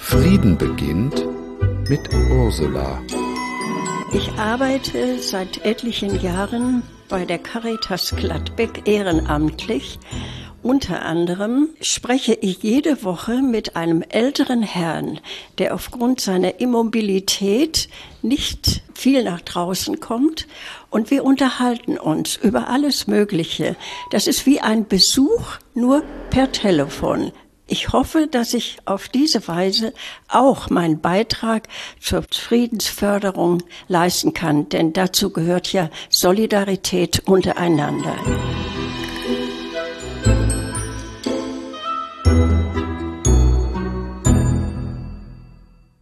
Frieden beginnt mit Ursula. Ich arbeite seit etlichen Jahren bei der Caritas Gladbeck ehrenamtlich. Unter anderem spreche ich jede Woche mit einem älteren Herrn, der aufgrund seiner Immobilität nicht viel nach draußen kommt, und wir unterhalten uns über alles Mögliche. Das ist wie ein Besuch, nur per Telefon. Ich hoffe, dass ich auf diese Weise auch meinen Beitrag zur Friedensförderung leisten kann, denn dazu gehört ja Solidarität untereinander.